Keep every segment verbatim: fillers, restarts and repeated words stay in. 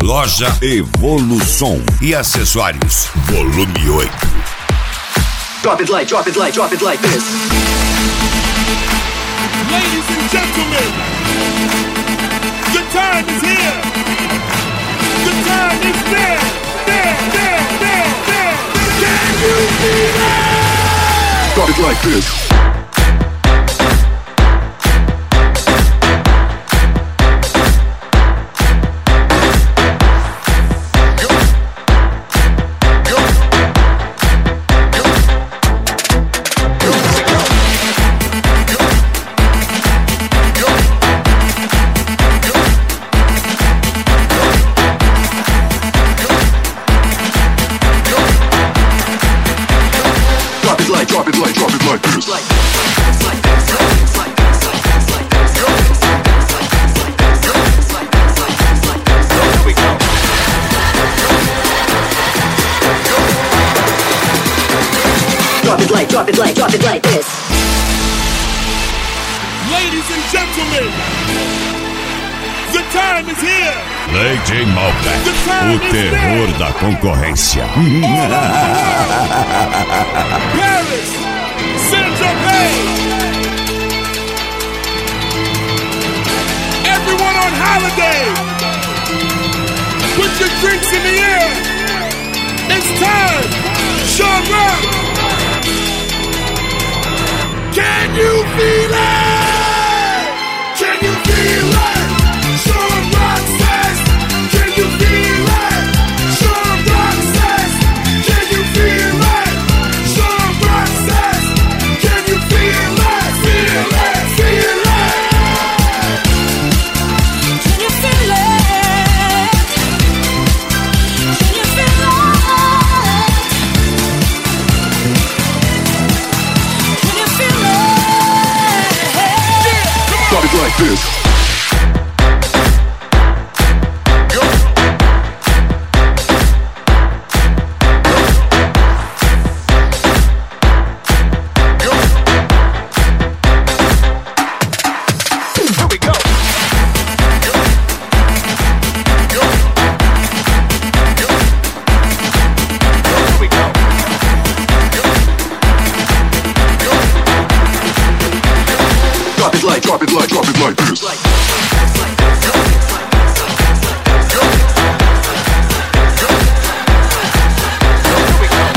Loja Evolução e acessórios, volume oito. Drop it like, drop it like, drop it like this. Ladies and gentlemen, the time is here. The time is there, there, there, there, there. Can you feel it? Drop it like this. Drop it like, drop it like this. Like, like this, like this, like this, like this, like this, like this, like this, like this. Here we go. Drop it like, drop it like, drop it like this. Ladies and gentlemen, the time is here. Lady Malbec, o terror da concorrência. Paris, Saint-Tropez. Everyone on holiday, put your drinks in the air. It's time, Sean Rock. Can you feel it? Can you feel it? Sean Rock says, can you feel it? Sean Rock says, can you feel it? Sean Rock says, can you feel it? Feel it, feel it. Can you feel it? Can you feel it? Can you feel it? Drop it like this. Drop it like, drop it like, drop it like this. Like, like this, like this, like this, like this, like this. Here we go.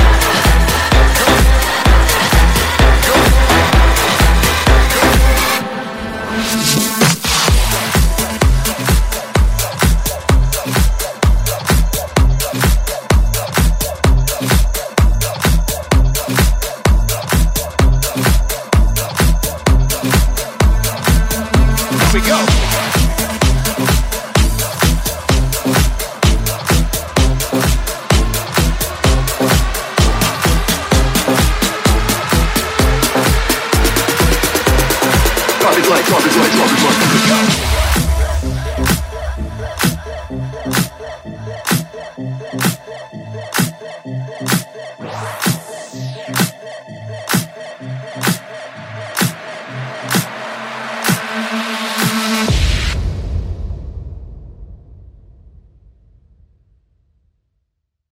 Here we go. Drop it like, drop it like, drop it like.